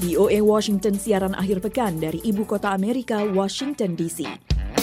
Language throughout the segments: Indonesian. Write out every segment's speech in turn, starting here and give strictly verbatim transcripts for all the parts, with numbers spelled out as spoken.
V O A Washington siaran akhir pekan dari ibu kota Amerika, Washington D C.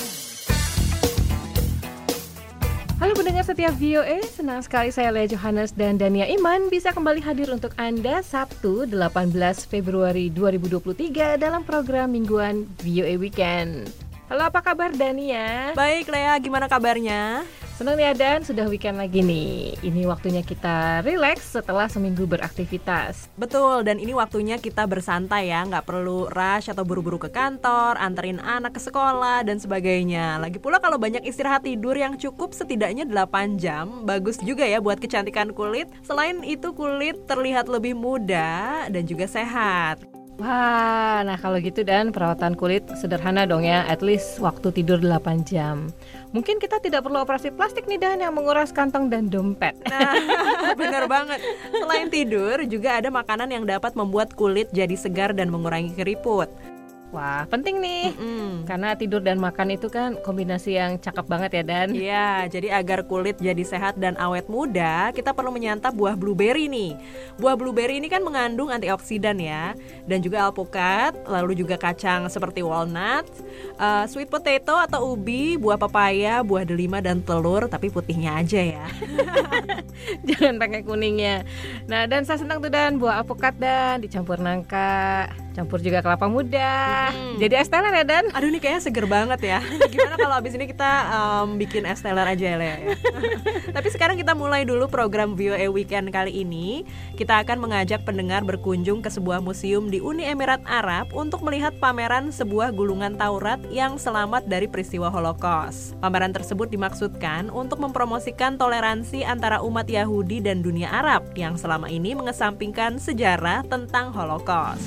Halo pendengar setia V O A, senang sekali saya Lea Johannes dan Dania Iman bisa kembali hadir untuk Anda Sabtu delapan belas Februari dua ribu dua puluh tiga dalam program mingguan V O A Weekend. Halo, apa kabar Dania? Baik Lea, gimana kabarnya? Senang nih Dan, sudah weekend lagi nih. Ini waktunya kita relax setelah seminggu beraktivitas. Betul, dan ini waktunya kita bersantai ya, nggak perlu rush atau buru-buru ke kantor, anterin anak ke sekolah, dan sebagainya. Lagi pula kalau banyak istirahat tidur yang cukup setidaknya delapan jam, bagus juga ya buat kecantikan kulit. Selain itu kulit terlihat lebih muda dan juga sehat. Wah, nah kalau gitu Dan, perawatan kulit sederhana dong ya, at least waktu tidur delapan jam. Mungkin kita tidak perlu operasi plastik nih Dan yang menguras kantong dan dompet. Nah, benar banget. Selain tidur, juga ada makanan yang dapat membuat kulit jadi segar dan mengurangi keriput. Wah, penting nih. Mm-mm. Karena tidur dan makan itu kan kombinasi yang cakep banget ya Dan. Iya, jadi agar kulit jadi sehat dan awet muda, kita perlu menyantap buah blueberry nih. Buah blueberry ini kan mengandung antioksidan ya, dan juga alpukat, lalu juga kacang seperti walnut, uh, sweet potato atau ubi, buah pepaya, buah delima dan telur, tapi putihnya aja ya. Jangan pakai kuningnya. Nah, Dan saya senang tuh Dan, buah alpukat Dan dicampur nangka, campur juga kelapa muda. Hmm. Jadi es teler ya Dan? Aduh ini kayaknya seger banget ya. Gimana kalau abis ini kita um, bikin es teler aja ya Lea ya? Tapi sekarang kita mulai dulu program V O A Weekend kali ini. Kita akan mengajak pendengar berkunjung ke sebuah museum di Uni Emirat Arab untuk melihat pameran sebuah gulungan Taurat yang selamat dari peristiwa Holocaust. Pameran tersebut dimaksudkan untuk mempromosikan toleransi antara umat Yahudi dan dunia Arab yang selama ini mengesampingkan sejarah tentang Holocaust.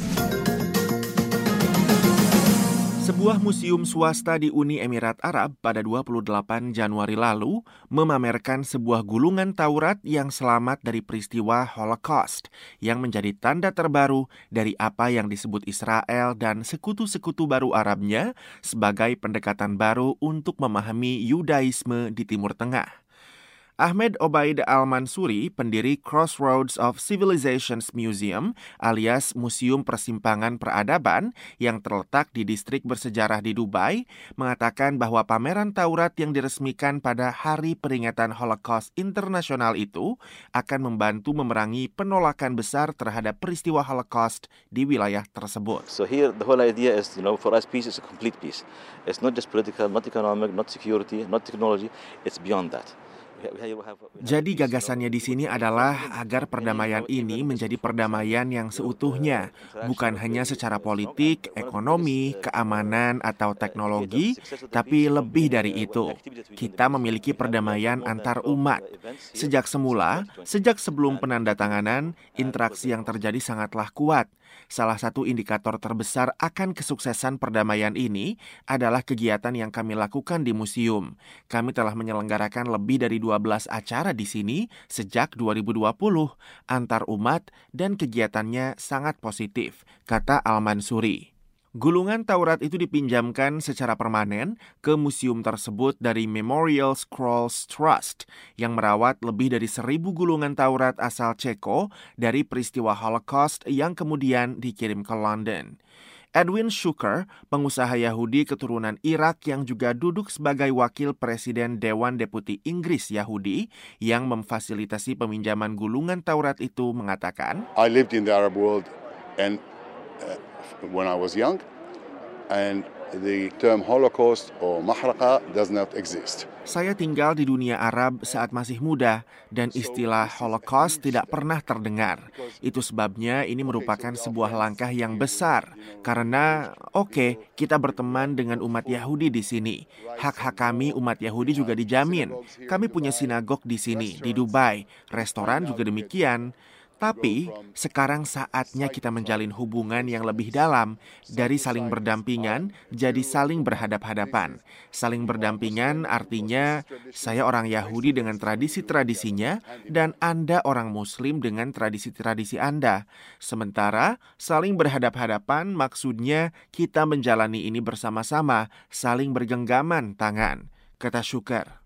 Sebuah museum swasta di Uni Emirat Arab pada dua puluh delapan Januari lalu memamerkan sebuah gulungan Taurat yang selamat dari peristiwa Holocaust yang menjadi tanda terbaru dari apa yang disebut Israel dan sekutu-sekutu baru Arabnya sebagai pendekatan baru untuk memahami Yudaisme di Timur Tengah. Ahmed Obaid Al-Mansuri, pendiri Crossroads of Civilizations Museum alias Museum Persimpangan Peradaban yang terletak di distrik bersejarah di Dubai, mengatakan bahwa pameran Taurat yang diresmikan pada Hari Peringatan Holocaust Internasional itu akan membantu memerangi penolakan besar terhadap peristiwa Holocaust di wilayah tersebut. So here the whole idea is, you know, for us peace is a complete peace. It's not just political, not economic, not security, not technology, it's beyond that. Jadi gagasannya di sini adalah agar perdamaian ini menjadi perdamaian yang seutuhnya, bukan hanya secara politik, ekonomi, keamanan, atau teknologi, tapi lebih dari itu. Kita memiliki perdamaian antar umat. Sejak semula, sejak sebelum penandatanganan, interaksi yang terjadi sangatlah kuat. Salah satu indikator terbesar akan kesuksesan perdamaian ini adalah kegiatan yang kami lakukan di museum. Kami telah menyelenggarakan lebih dari dua belas acara di sini sejak dua ribu dua puluh antar umat dan kegiatannya sangat positif, kata Al-Mansuri. Gulungan Taurat itu dipinjamkan secara permanen ke museum tersebut dari Memorial Scrolls Trust yang merawat lebih dari seribu gulungan Taurat asal Ceko dari peristiwa Holocaust yang kemudian dikirim ke London. Edwin Shuker, pengusaha Yahudi keturunan Irak yang juga duduk sebagai wakil Presiden Dewan Deputi Inggris Yahudi yang memfasilitasi peminjaman gulungan Taurat itu mengatakan, I lived in the Arab world and uh, when I was young, and the term Holocaust or Mahraqa does not exist. Saya tinggal di dunia Arab saat masih muda dan istilah Holocaust tidak pernah terdengar. Itu sebabnya ini merupakan sebuah langkah yang besar karena oke, okay, kita berteman dengan umat Yahudi di sini. Hak-hak kami umat Yahudi juga dijamin. Kami punya sinagog di sini, di Dubai. Restoran juga demikian. Tapi sekarang saatnya kita menjalin hubungan yang lebih dalam dari saling berdampingan jadi saling berhadap-hadapan. Saling berdampingan artinya saya orang Yahudi dengan tradisi-tradisinya dan Anda orang Muslim dengan tradisi-tradisi Anda. Sementara saling berhadap-hadapan maksudnya kita menjalani ini bersama-sama, saling bergenggaman tangan, kata Shuker.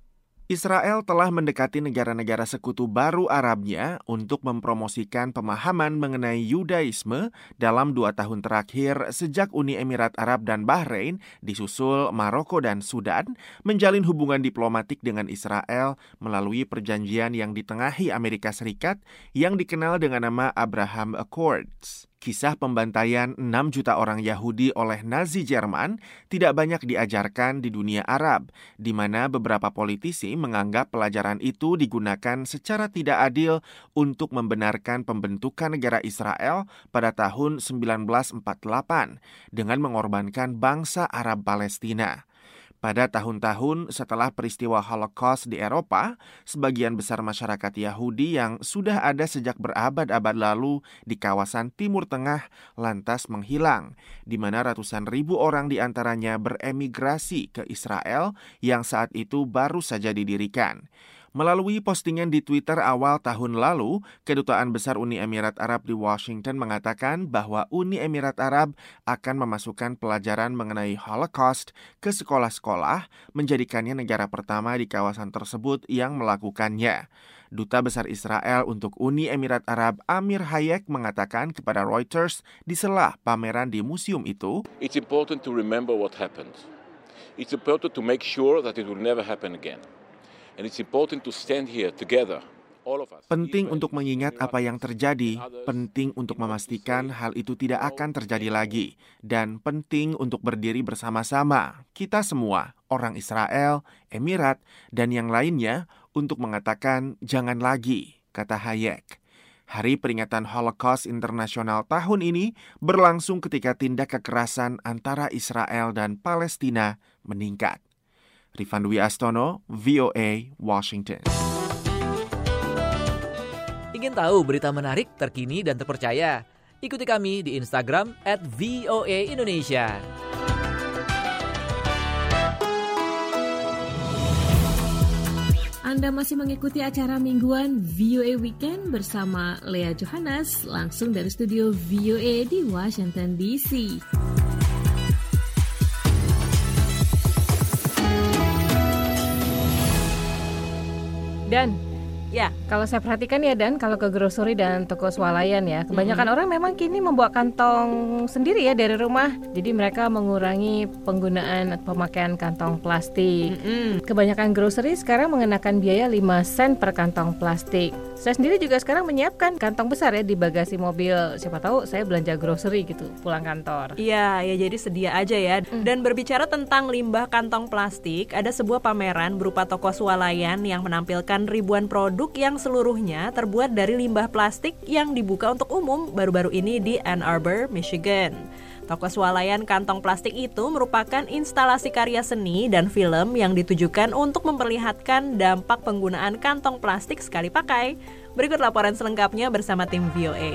Israel telah mendekati negara-negara sekutu baru Arabnya untuk mempromosikan pemahaman mengenai Yudaisme dalam dua tahun terakhir sejak Uni Emirat Arab dan Bahrain, disusul Maroko dan Sudan, menjalin hubungan diplomatik dengan Israel melalui perjanjian yang ditengahi Amerika Serikat yang dikenal dengan nama Abraham Accords. Kisah pembantaian enam juta orang Yahudi oleh Nazi Jerman tidak banyak diajarkan di dunia Arab, di mana beberapa politisi menganggap pelajaran itu digunakan secara tidak adil untuk membenarkan pembentukan negara Israel pada tahun seribu sembilan ratus empat puluh delapan dengan mengorbankan bangsa Arab Palestina. Pada tahun-tahun setelah peristiwa Holocaust di Eropa, sebagian besar masyarakat Yahudi yang sudah ada sejak berabad-abad lalu di kawasan Timur Tengah lantas menghilang, di mana ratusan ribu orang diantaranya beremigrasi ke Israel yang saat itu baru saja didirikan. Melalui postingan di Twitter awal tahun lalu, Kedutaan Besar Uni Emirat Arab di Washington mengatakan bahwa Uni Emirat Arab akan memasukkan pelajaran mengenai Holocaust ke sekolah-sekolah, menjadikannya negara pertama di kawasan tersebut yang melakukannya. Duta Besar Israel untuk Uni Emirat Arab Amir Hayek mengatakan kepada Reuters di sela pameran di museum itu, "It's important to remember what happened. It's important to make sure that it will never happen again. And it's important to stand here together, all of us." Penting untuk mengingat apa yang terjadi, penting untuk memastikan hal itu tidak akan terjadi lagi, dan penting untuk berdiri bersama-sama, kita semua, orang Israel, Emirat, dan yang lainnya, untuk mengatakan jangan lagi, kata Hayek. Hari peringatan Holocaust Internasional tahun ini berlangsung ketika tindak kekerasan antara Israel dan Palestina meningkat. Rifan Dwi Astono, V O A, Washington. Ingin tahu berita menarik, terkini, dan terpercaya? Ikuti kami di Instagram at V O A Indonesia. Anda masih mengikuti acara mingguan V O A Weekend bersama Lea Johannes, langsung dari studio V O A di Washington D C. Dan ya, kalau saya perhatikan ya Dan, kalau ke grocery dan toko swalayan ya, kebanyakan mm-hmm. orang memang kini membawa kantong sendiri ya dari rumah. Jadi mereka mengurangi penggunaan pemakaian kantong plastik. Mm-hmm. Kebanyakan grocery sekarang mengenakan biaya lima sen per kantong plastik. Saya sendiri juga sekarang menyiapkan kantong besar ya di bagasi mobil. Siapa tahu saya belanja grocery gitu pulang kantor. Iya, ya jadi sedia aja ya. Mm. Dan berbicara tentang limbah kantong plastik, ada sebuah pameran berupa toko swalayan yang menampilkan ribuan produk yang seluruhnya terbuat dari limbah plastik yang dibuka untuk umum baru-baru ini di Ann Arbor, Michigan. Toko swalayan kantong plastik itu merupakan instalasi karya seni dan film yang ditujukan untuk memperlihatkan dampak penggunaan kantong plastik sekali pakai. Berikut laporan selengkapnya bersama tim V O A.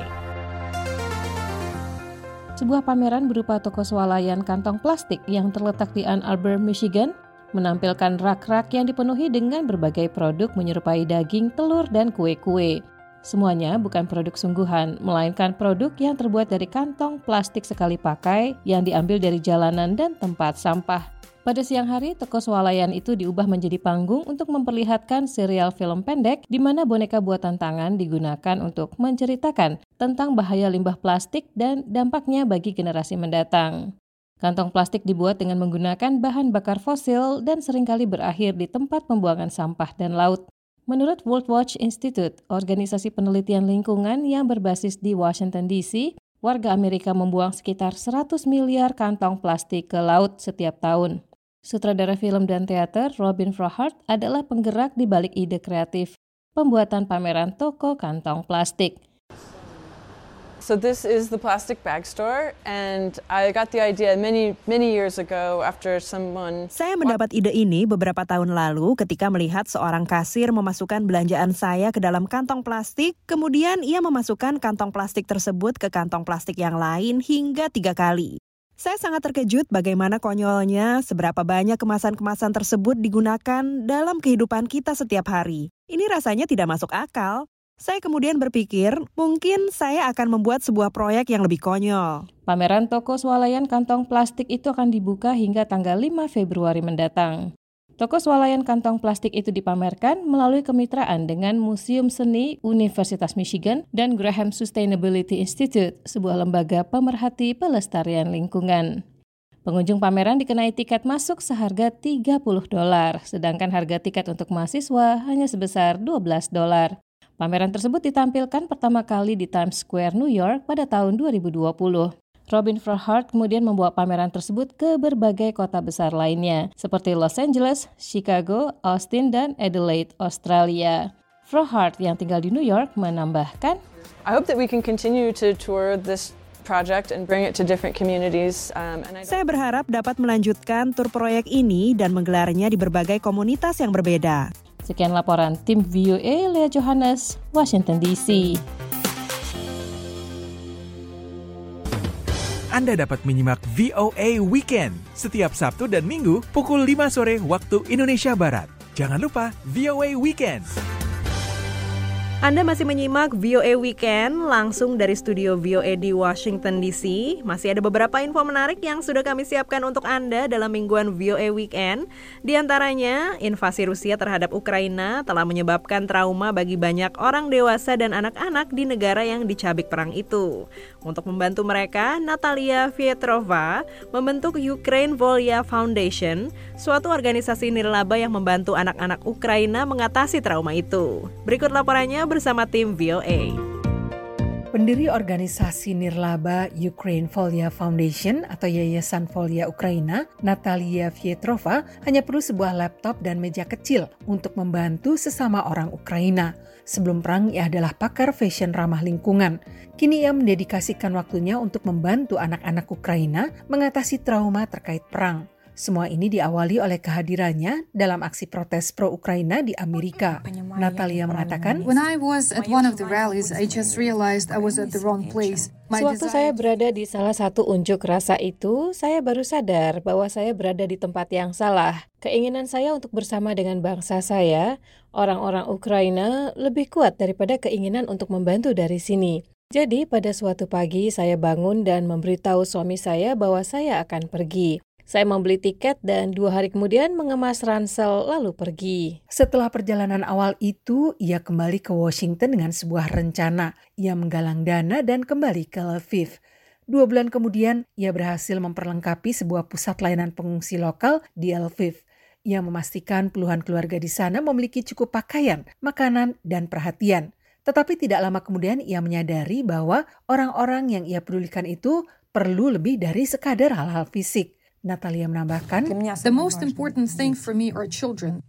Sebuah pameran berupa toko swalayan kantong plastik yang terletak di Ann Arbor, Michigan, menampilkan rak-rak yang dipenuhi dengan berbagai produk menyerupai daging, telur, dan kue-kue. Semuanya bukan produk sungguhan, melainkan produk yang terbuat dari kantong plastik sekali pakai yang diambil dari jalanan dan tempat sampah. Pada siang hari, toko swalayan itu diubah menjadi panggung untuk memperlihatkan serial film pendek di mana boneka buatan tangan digunakan untuk menceritakan tentang bahaya limbah plastik dan dampaknya bagi generasi mendatang. Kantong plastik dibuat dengan menggunakan bahan bakar fosil dan seringkali berakhir di tempat pembuangan sampah dan laut. Menurut World Watch Institute, organisasi penelitian lingkungan yang berbasis di Washington D C, warga Amerika membuang sekitar seratus miliar kantong plastik ke laut setiap tahun. Sutradara film dan teater Robin Frohart adalah penggerak di balik ide kreatif pembuatan pameran toko kantong plastik. So this is the plastic bag store, and I got the idea many many years ago after someone. Saya mendapat ide ini beberapa tahun lalu ketika melihat seorang kasir memasukkan belanjaan saya ke dalam kantong plastik, kemudian ia memasukkan kantong plastik tersebut ke kantong plastik yang lain hingga tiga kali. Saya sangat terkejut bagaimana konyolnya seberapa banyak kemasan-kemasan tersebut digunakan dalam kehidupan kita setiap hari. Ini rasanya tidak masuk akal. Saya kemudian berpikir, mungkin saya akan membuat sebuah proyek yang lebih konyol. Pameran toko swalayan kantong plastik itu akan dibuka hingga tanggal lima Februari mendatang. Toko swalayan kantong plastik itu dipamerkan melalui kemitraan dengan Museum Seni Universitas Michigan dan Graham Sustainability Institute, sebuah lembaga pemerhati pelestarian lingkungan. Pengunjung pameran dikenai tiket masuk seharga tiga puluh dolar, sedangkan harga tiket untuk mahasiswa hanya sebesar dua belas dolar. Pameran tersebut ditampilkan pertama kali di Times Square, New York pada tahun dua ribu dua puluh. Robin Frohart kemudian membawa pameran tersebut ke berbagai kota besar lainnya, seperti Los Angeles, Chicago, Austin, dan Adelaide, Australia. Frohart yang tinggal di New York menambahkan, I hope that we can continue to tour this project and bring it to different communities. Um, and I Saya berharap dapat melanjutkan tur proyek ini dan menggelarnya di berbagai komunitas yang berbeda. Sekian laporan tim V O A, Lea Johannes, Washington D C. Anda dapat menyimak V O A Weekend setiap Sabtu dan Minggu pukul lima sore waktu Indonesia Barat. Jangan lupa V O A Weekend. Anda masih menyimak V O A Weekend langsung dari studio V O A di Washington D C. Masih ada beberapa info menarik yang sudah kami siapkan untuk Anda dalam mingguan V O A Weekend. Di antaranya, invasi Rusia terhadap Ukraina telah menyebabkan trauma bagi banyak orang dewasa dan anak-anak di negara yang dicabik perang itu. Untuk membantu mereka, Natalia Vietrova membentuk Ukraine Volya Foundation, suatu organisasi nirlaba yang membantu anak-anak Ukraina mengatasi trauma itu. Berikut laporannya bersama tim V O A. Pendiri organisasi nirlaba Ukraine Volya Foundation atau Yayasan Volya Ukraina, Natalia Vietrova, hanya perlu sebuah laptop dan meja kecil untuk membantu sesama orang Ukraina. Sebelum perang, ia adalah pakar fashion ramah lingkungan. Kini ia mendedikasikan waktunya untuk membantu anak-anak Ukraina mengatasi trauma terkait perang. Semua ini diawali oleh kehadirannya dalam aksi protes pro-Ukraina di Amerika. Natalia mengatakan, When I was at one of the rallies, I just realized I was at the wrong place. Sewaktu saya berada di salah satu unjuk rasa itu, saya baru sadar bahwa saya berada di tempat yang salah. Keinginan saya untuk bersama dengan bangsa saya, orang-orang Ukraina, lebih kuat daripada keinginan untuk membantu dari sini. Jadi pada suatu pagi saya bangun dan memberitahu suami saya bahwa saya akan pergi. Saya membeli tiket dan dua hari kemudian mengemas ransel lalu pergi. Setelah perjalanan awal itu, ia kembali ke Washington dengan sebuah rencana. Ia menggalang dana dan kembali ke Lviv. Dua bulan kemudian, ia berhasil memperlengkapi sebuah pusat layanan pengungsi lokal di Lviv. Ia memastikan puluhan keluarga di sana memiliki cukup pakaian, makanan, dan perhatian. Tetapi tidak lama kemudian ia menyadari bahwa orang-orang yang ia pedulikan itu perlu lebih dari sekadar hal-hal fisik. Natalia menambahkan, The most important thing for me are children.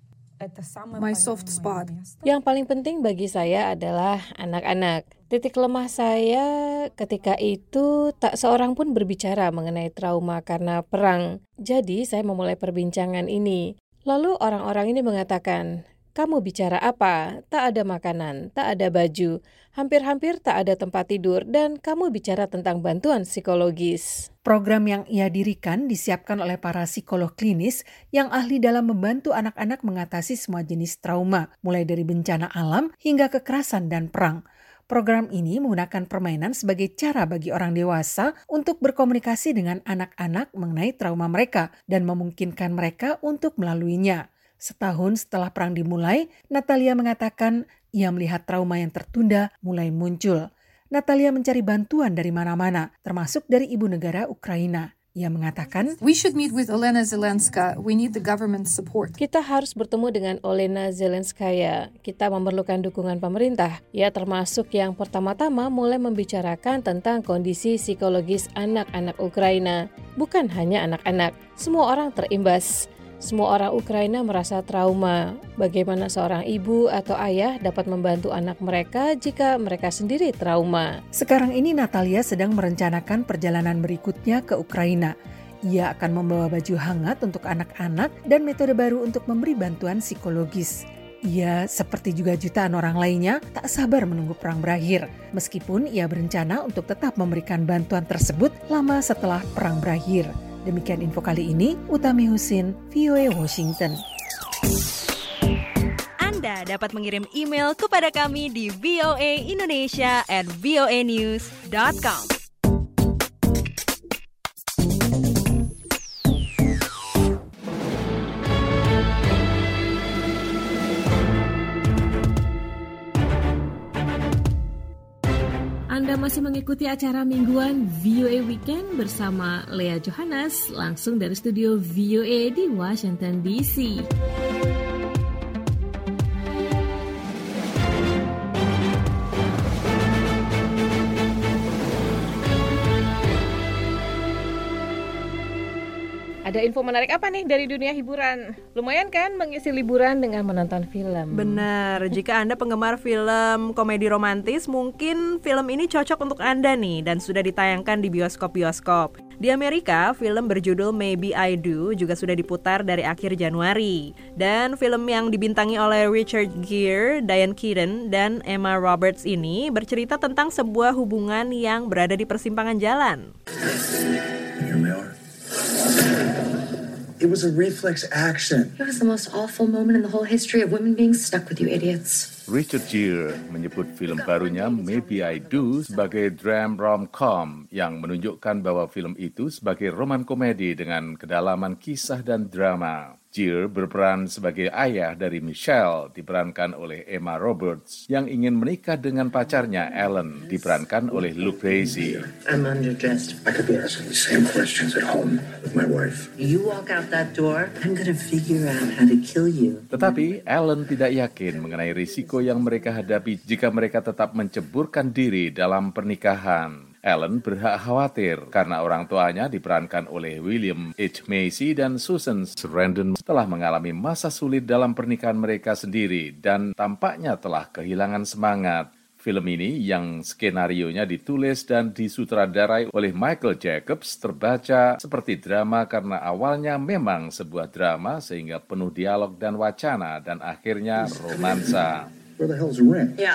My soft spot. Yang paling penting bagi saya adalah anak-anak. Titik lemah saya ketika itu tak seorang pun berbicara mengenai trauma karena perang. Jadi saya memulai perbincangan ini. Lalu orang-orang ini mengatakan, kamu bicara apa? Tak ada makanan, tak ada baju, hampir-hampir tak ada tempat tidur, dan kamu bicara tentang bantuan psikologis. Program yang ia dirikan disiapkan oleh para psikolog klinis yang ahli dalam membantu anak-anak mengatasi semua jenis trauma, mulai dari bencana alam hingga kekerasan dan perang. Program ini menggunakan permainan sebagai cara bagi orang dewasa untuk berkomunikasi dengan anak-anak mengenai trauma mereka dan memungkinkan mereka untuk melaluinya. Setahun setelah perang dimulai, Natalia mengatakan ia melihat trauma yang tertunda mulai muncul. Natalia mencari bantuan dari mana-mana, termasuk dari ibu negara Ukraina. Ia mengatakan, We should meet with Olena Zelenska. We need the government support. Kita harus bertemu dengan Olena Zelenskaya. Kita memerlukan dukungan pemerintah. Ia termasuk yang pertama-tama mulai membicarakan tentang kondisi psikologis anak-anak Ukraina. Bukan hanya anak-anak, semua orang terimbas. Semua orang Ukraina merasa trauma. Bagaimana seorang ibu atau ayah dapat membantu anak mereka jika mereka sendiri trauma? Sekarang ini Natalia sedang merencanakan perjalanan berikutnya ke Ukraina. Ia akan membawa baju hangat untuk anak-anak dan metode baru untuk memberi bantuan psikologis. Ia, seperti juga jutaan orang lainnya, tak sabar menunggu perang berakhir. Meskipun ia berencana untuk tetap memberikan bantuan tersebut lama setelah perang berakhir. Demikian info kali ini, Utami Husin, V O A Washington. Anda dapat mengirim email kepada kami di voaindonesia at voanews dot com. masih mengikuti acara mingguan V O A Weekend bersama Lea Johannes langsung dari studio V O A di Washington D C. Ada info menarik apa nih dari dunia hiburan? Lumayan kan mengisi liburan dengan menonton film? Benar, jika Anda penggemar film komedi romantis, mungkin film ini cocok untuk Anda nih dan sudah ditayangkan di bioskop-bioskop. Di Amerika, film berjudul Maybe I Do juga sudah diputar dari akhir Januari. Dan film yang dibintangi oleh Richard Gere, Diane Keaton, dan Emma Roberts ini bercerita tentang sebuah hubungan yang berada di persimpangan jalan. It was a reflex action. It was the most awful moment in the whole history of women being stuck with you idiots. Richard Gere menyebut film barunya Maybe I Do sebagai dram rom-com yang menunjukkan bahwa film itu sebagai roman komedi dengan kedalaman kisah dan drama. Gere berperan sebagai ayah dari Michelle, diperankan oleh Emma Roberts, yang ingin menikah dengan pacarnya Ellen, diperankan oleh Luke Bracey. I'm underdressed. I could be asking the same questions at home with my wife. You walk out that door, I'm gonna figure out how to kill you. Tetapi Ellen tidak yakin mengenai risiko yang mereka hadapi jika mereka tetap menceburkan diri dalam pernikahan. Ellen berhak khawatir karena orang tuanya diperankan oleh William H. Macy dan Susan Sarandon telah mengalami masa sulit dalam pernikahan mereka sendiri dan tampaknya telah kehilangan semangat. Film ini yang skenarionya ditulis dan disutradarai oleh Michael Jacobs terbaca seperti drama karena awalnya memang sebuah drama sehingga penuh dialog dan wacana dan akhirnya romansa. Where the hell's the ring? Yeah.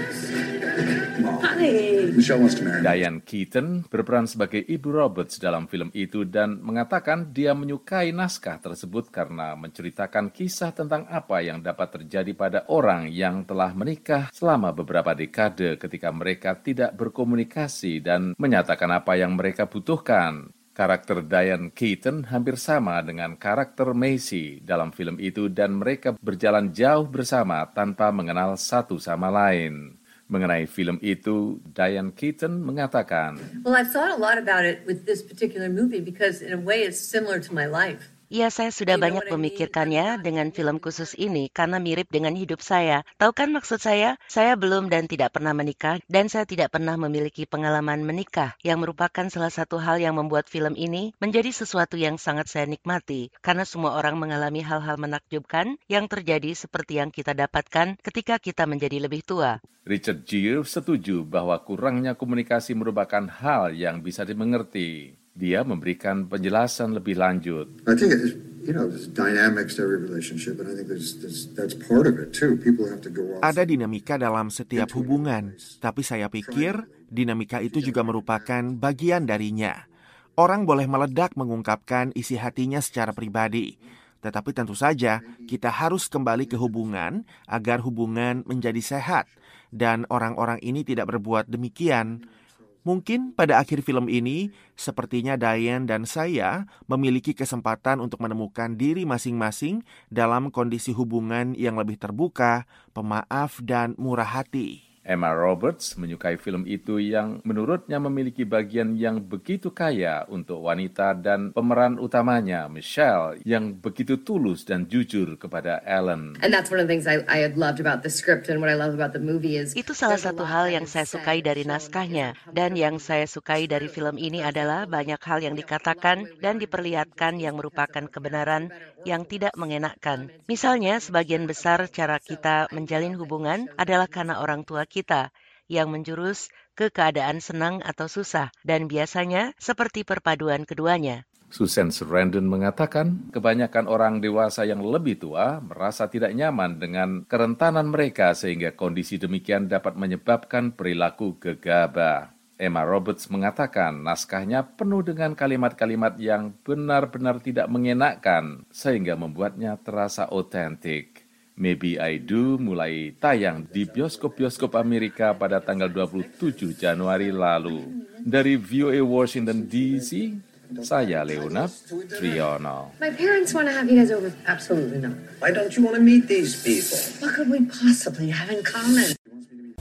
Hi. Michelle wants to marry me. Diane Keaton berperan sebagai Ibu Roberts dalam film itu dan mengatakan dia menyukai naskah tersebut karena menceritakan kisah tentang apa yang dapat terjadi pada orang yang telah menikah selama beberapa dekade ketika mereka tidak berkomunikasi dan menyatakan apa yang mereka butuhkan. Karakter Diane Keaton hampir sama dengan karakter Macy dalam film itu dan mereka berjalan jauh bersama tanpa mengenal satu sama lain. Mengenai film itu, Diane Keaton mengatakan, Well, I've thought a lot about it with this particular movie because in a way it's similar to my life. Ya, saya sudah banyak memikirkannya dengan film khusus ini karena mirip dengan hidup saya. Tahu kan maksud saya? Saya belum dan tidak pernah menikah dan saya tidak pernah memiliki pengalaman menikah yang merupakan salah satu hal yang membuat film ini menjadi sesuatu yang sangat saya nikmati karena semua orang mengalami hal-hal menakjubkan yang terjadi seperti yang kita dapatkan ketika kita menjadi lebih tua. Richard Gere setuju bahwa kurangnya komunikasi merupakan hal yang bisa dimengerti. Dia memberikan penjelasan lebih lanjut. I think it, you know, there's dynamics to every relationship, and I think there's, there's that's part of it too. People have to go off. Ada dinamika dalam setiap hubungan, tapi saya pikir dinamika itu juga merupakan bagian darinya. Orang boleh meledak mengungkapkan isi hatinya secara pribadi, tetapi tentu saja kita harus kembali ke hubungan agar hubungan menjadi sehat, dan orang-orang ini tidak berbuat demikian. Mungkin pada akhir film ini, sepertinya Diane dan saya memiliki kesempatan untuk menemukan diri masing-masing dalam kondisi hubungan yang lebih terbuka, pemaaf, dan murah hati. Emma Roberts menyukai film itu yang menurutnya memiliki bagian yang begitu kaya untuk wanita dan pemeran utamanya, Michelle, yang begitu tulus dan jujur kepada Ellen. And that's one of the things I, I loved about the script and what I love about the movie is Itu salah satu hal yang saya sukai dari naskahnya dan yang saya sukai dari film ini adalah banyak hal yang dikatakan dan diperlihatkan yang merupakan kebenaran yang tidak mengenakkan. Misalnya, sebagian besar cara kita menjalin hubungan adalah karena orang tua kita. kita yang menjurus ke keadaan senang atau susah dan biasanya seperti perpaduan keduanya. Susan Sarandon mengatakan kebanyakan orang dewasa yang lebih tua merasa tidak nyaman dengan kerentanan mereka sehingga kondisi demikian dapat menyebabkan perilaku gegabah. Emma Roberts mengatakan naskahnya penuh dengan kalimat-kalimat yang benar-benar tidak mengenakkan sehingga membuatnya terasa otentik. Maybe I Do mulai tayang di bioskop-bioskop Amerika pada tanggal dua puluh tujuh Januari lalu. Dari V O A Washington D C, saya Leonard Triono. My parents want to have you guys over. Absolutely not. Why don't you want to meet these people? What could we possibly have in common?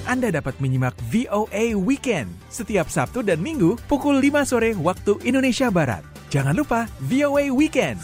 Anda dapat menyimak V O A Weekend setiap Sabtu dan Minggu pukul lima sore waktu Indonesia Barat. Jangan lupa V O A Weekend.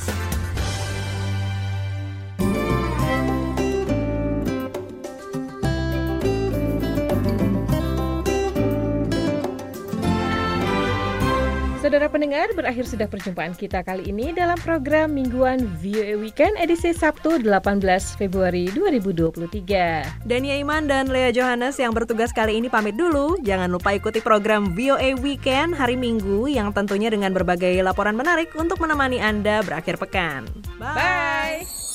Saudara pendengar, berakhir sudah perjumpaan kita kali ini dalam program Mingguan V O A Weekend edisi Sabtu delapan belas Februari dua ribu dua puluh tiga. Dania Iman dan Lea Johannes yang bertugas kali ini pamit dulu. Jangan lupa ikuti program V O A Weekend hari Minggu yang tentunya dengan berbagai laporan menarik untuk menemani Anda berakhir pekan. Bye! Bye.